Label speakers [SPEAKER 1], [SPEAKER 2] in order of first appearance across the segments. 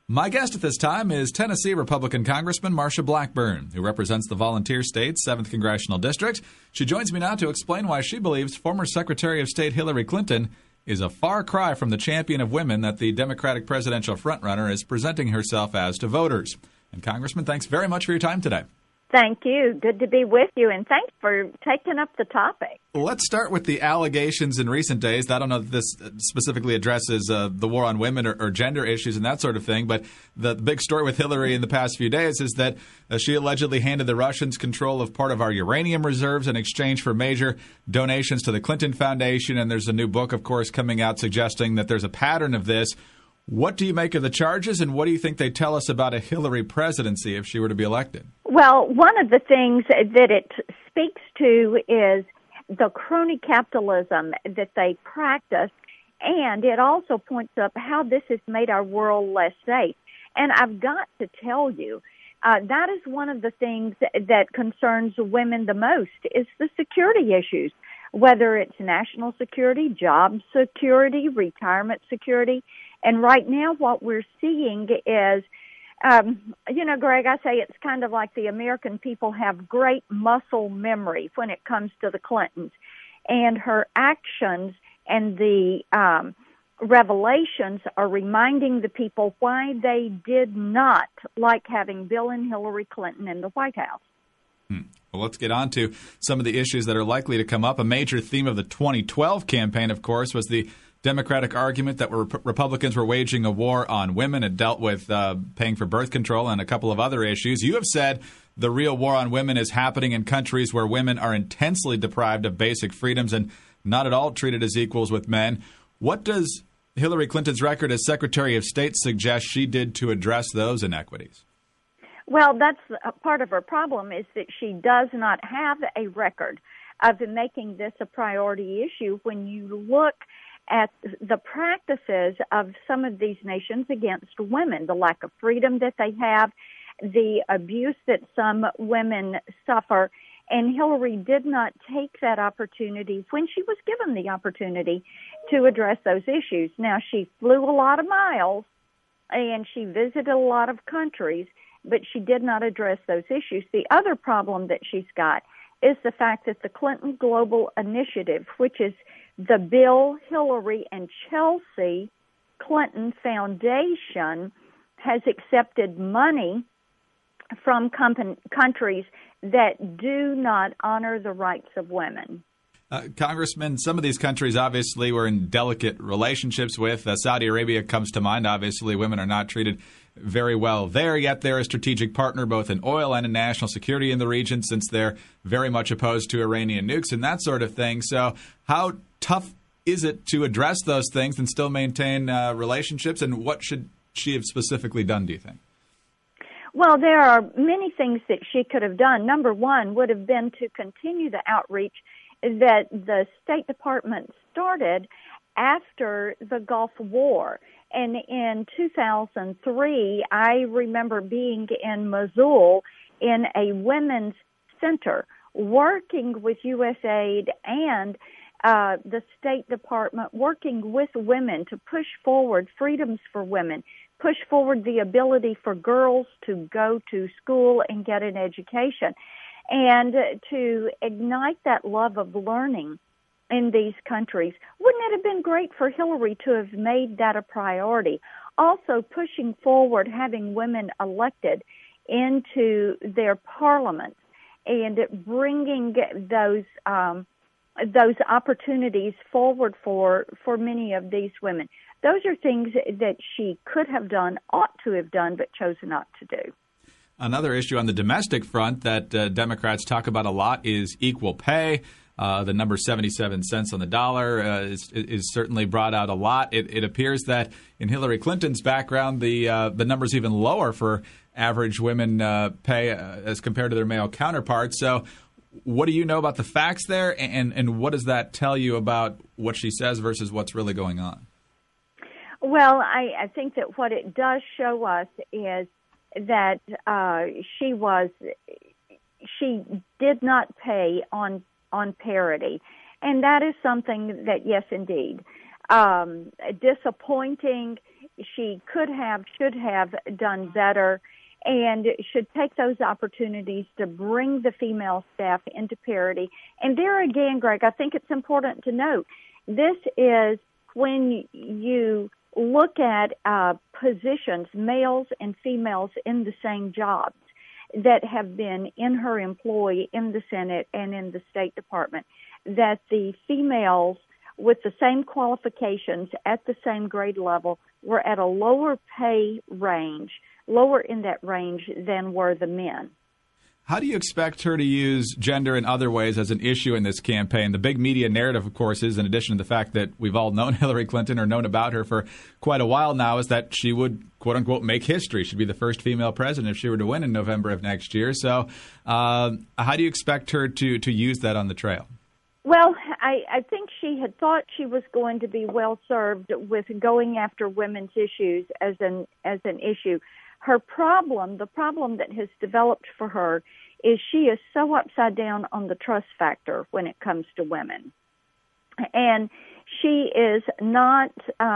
[SPEAKER 1] My guest at this time is Tennessee Republican Congressman Marsha Blackburn, who represents the Volunteer State's 7th Congressional District. She joins me now to explain why she believes former Secretary of State Hillary Clinton is a far cry from the champion of women that the Democratic presidential frontrunner is presenting herself as to voters. And Congressman, thanks very much for your time today.
[SPEAKER 2] Thank you. Good to be with you, and thanks for taking up the topic.
[SPEAKER 1] Let's start with the allegations in recent days. I don't know if this specifically addresses the war on women or gender issues and that sort of thing, but the big story with Hillary in the past few days is that she allegedly handed the Russians control of part of our uranium reserves in exchange for major donations to the Clinton Foundation, and there's a new book, of course, coming out suggesting that there's a pattern of this. What do you make of the charges, and what do you think they tell us about a Hillary presidency if she were to be elected?
[SPEAKER 2] Well, one of the things that it speaks to is the crony capitalism that they practice, and it also points up how this has made our world less safe. And I've got to tell you, that is one of the things that concerns women the most is the security issues, whether it's national security, job security, retirement security. And right now what we're seeing is, Greg, I say it's kind of like the American people have great muscle memory when it comes to the Clintons. And her actions and the revelations are reminding the people why they did not like having Bill and Hillary Clinton in the White House.
[SPEAKER 1] Well, let's get on to some of the issues that are likely to come up. A major theme of the 2012 campaign, of course, was the Democratic argument that Republicans were waging a war on women. It dealt with paying for birth control and a couple of other issues. You have said the real war on women is happening in countries where women are intensely deprived of basic freedoms and not at all treated as equals with men. What does Hillary Clinton's record as Secretary of State suggest she did to address those inequities?
[SPEAKER 2] Well, that's a part of her problem is that she does not have a record of making this a priority issue. When you look at the practices of some of these nations against women, the lack of freedom that they have, the abuse that some women suffer, and Hillary did not take that opportunity when she was given the opportunity to address those issues. Now, she flew a lot of miles and she visited a lot of countries, but she did not address those issues. The other problem that she's got is the fact that the Clinton Global Initiative, which is the Bill, Hillary, and Chelsea Clinton Foundation, has accepted money from countries that do not honor the rights of women.
[SPEAKER 1] Congressman, some of these countries obviously we're in delicate relationships with. Saudi Arabia comes to mind. Obviously, women are not treated very well there, yet they're a strategic partner both in oil and in national security in the region since they're very much opposed to Iranian nukes and that sort of thing. So how tough is it to address those things and still maintain relationships, and what should she have specifically done, do you think?
[SPEAKER 2] Well, there are many things that she could have done. Number one would have been to continue the outreach that the State Department started after the Gulf War. And in 2003, I remember being in Mosul in a women's center working with USAID and the State Department, working with women to push forward freedoms for women, push forward the ability for girls to go to school and get an education, and to ignite that love of learning in these countries. Wouldn't it have been great for Hillary to have made that a priority? Also pushing forward having women elected into their parliaments and bringing those opportunities forward for many of these women. Those are things that she could have done, ought to have done, but chose not to do.
[SPEAKER 1] Another issue on the domestic front that Democrats talk about a lot is equal pay. The number 77 cents on the dollar is certainly brought out a lot. It appears that in Hillary Clinton's background, the number's even lower for average women pay as compared to their male counterparts. So what do you know about the facts there, and what does that tell you about what she says versus what's really going on?
[SPEAKER 2] Well, I think that what it does show us is that she did not pay on parity, and that is something that, yes, indeed, disappointing. she could have, should have done better, and should take those opportunities to bring the female staff into parity. And there again, Greg, I think it's important to note, this is when you look at positions, males and females in the same jobs that have been in her employ in the Senate and in the State Department, that the females with the same qualifications at the same grade level were at a lower pay range, lower in that range than were the men.
[SPEAKER 1] How do you expect her to use gender in other ways as an issue in this campaign? The big media narrative, of course, is, in addition to the fact that we've all known Hillary Clinton or known about her for quite a while now, is that she would, quote unquote, make history. She'd be the first female president if she were to win in November of next year. So how do you expect her to use that on the trail?
[SPEAKER 2] Well, I think she had thought she was going to be well served with going after women's issues as an issue. Her problem, the problem that has developed for her, is she is so upside down on the trust factor when it comes to women. And she is not,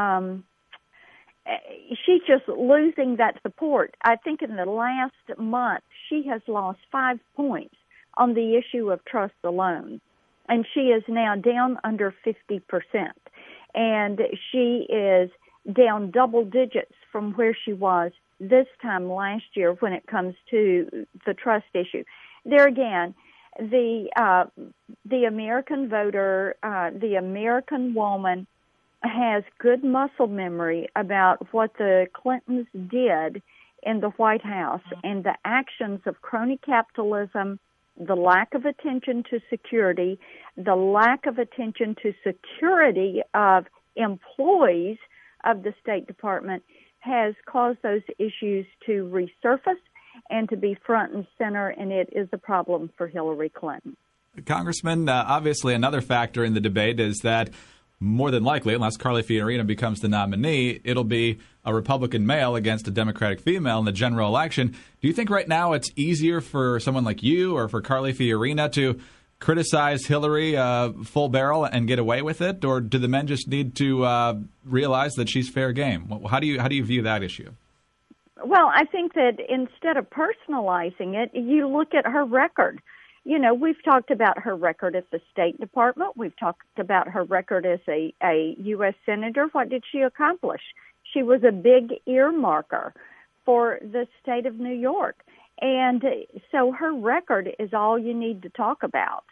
[SPEAKER 2] she's just losing that support. I think in the last month, she has lost 5 points on the issue of trust alone. And she is now down under 50%. And she is down double digits from where she was this time last year when it comes to the trust issue. There again, the American voter, the American woman has good muscle memory about what the Clintons did in the White House and the actions of crony capitalism, the lack of attention to security, the lack of attention to security of employees of the State Department has caused those issues to resurface and to be front and center, and it is a problem for Hillary Clinton.
[SPEAKER 1] Congressman, obviously another factor in the debate is that more than likely, unless Carly Fiorina becomes the nominee, it'll be a Republican male against a Democratic female in the general election. Do you think right now it's easier for someone like you or for Carly Fiorina to criticize Hillary full barrel and get away with it, or do the men just need to realize that she's fair game? How do you view that issue?
[SPEAKER 2] Well, I think that instead of personalizing it, you look at her record. You know, we've talked about her record at the State Department. We've talked about her record as a U.S. Senator. What did she accomplish? She was a big earmarker for the state of New York. And so her record is all you need to talk about.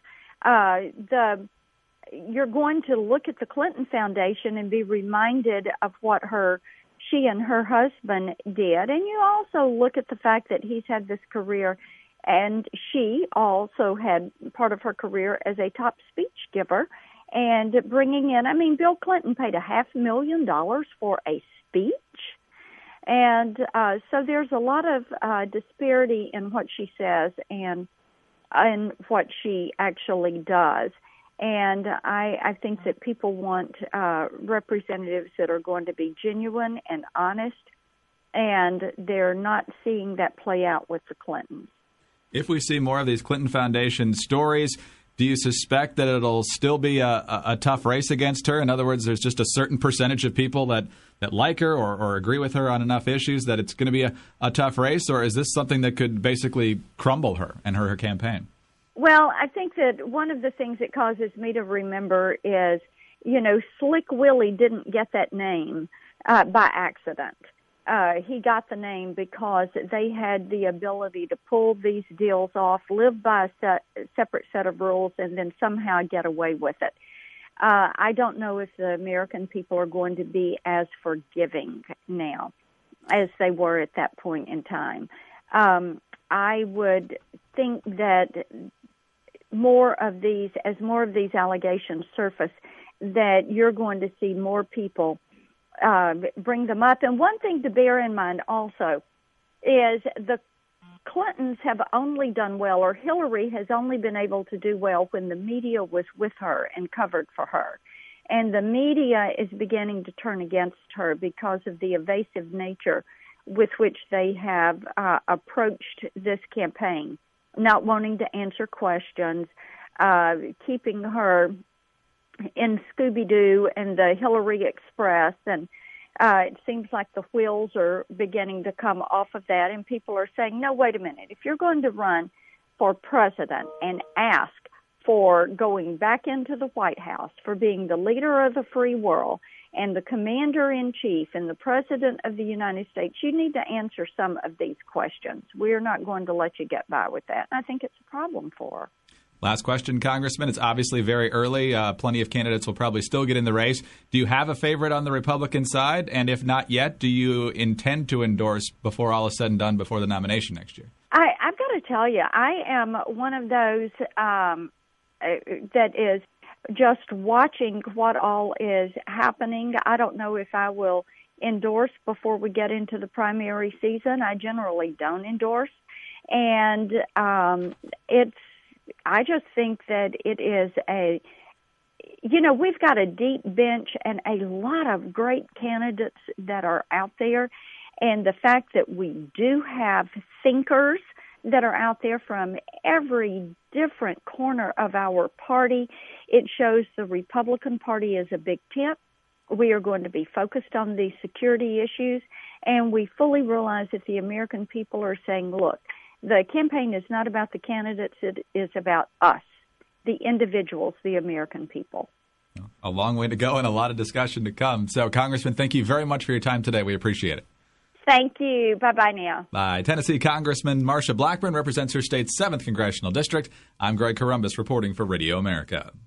[SPEAKER 2] You're going to look at the Clinton Foundation and be reminded of what she and her husband did. And you also look at the fact that he's had this career, and she also had part of her career as a top speech giver and bringing in, Bill Clinton paid $500,000 for a speech. And so there's a lot of disparity in what she says and what she actually does. And I think that people want representatives that are going to be genuine and honest, and they're not seeing that play out with the Clintons.
[SPEAKER 1] If we see more of these Clinton Foundation stories, do you suspect that it'll still be a tough race against her? In other words, there's just a certain percentage of people that like her or agree with her on enough issues that it's going to be a tough race? Or is this something that could basically crumble her and her campaign? Well,
[SPEAKER 2] I think that one of the things that causes me to remember is, Slick Willie didn't get that name by accident. He got the name because they had the ability to pull these deals off, live by a separate set of rules, and then somehow get away with it. I don't know if the American people are going to be as forgiving now as they were at that point in time. I would think that more of these allegations surface, that you're going to see more people bring them up. And one thing to bear in mind also is the Clintons have only done well, or Hillary has only been able to do well when the media was with her and covered for her. And the media is beginning to turn against her because of the evasive nature with which they have approached this campaign, not wanting to answer questions, keeping her in Scooby-Doo and the Hillary Express, and It seems like the wheels are beginning to come off of that, and people are saying, no, wait a minute. If you're going to run for president and ask for going back into the White House, for being the leader of the free world and the commander-in-chief and the president of the United States, you need to answer some of these questions. We're not going to let you get by with that. And I think it's a problem for her.
[SPEAKER 1] Last question, Congressman. It's obviously very early. Plenty of candidates will probably still get in the race. Do you have a favorite on the Republican side? And if not yet, do you intend to endorse before all is said and done before the nomination next year?
[SPEAKER 2] I've got to tell you, I am one of those that is just watching what all is happening. I don't know if I will endorse before we get into the primary season. I generally don't endorse. And I just think that it is we've got a deep bench and a lot of great candidates that are out there. And the fact that we do have thinkers that are out there from every different corner of our party, it shows the Republican Party is a big tent. We are going to be focused on the security issues, and we fully realize that the American people are saying, look, the campaign is not about the candidates, it is about us, the individuals, the American people.
[SPEAKER 1] A long way to go and a lot of discussion to come. So, Congressman, thank you very much for your time today. We appreciate it.
[SPEAKER 2] Thank you. Bye-bye now.
[SPEAKER 1] Bye. Tennessee Congressman Marsha Blackburn represents her state's 7th Congressional District. I'm Greg Columbus reporting for Radio America.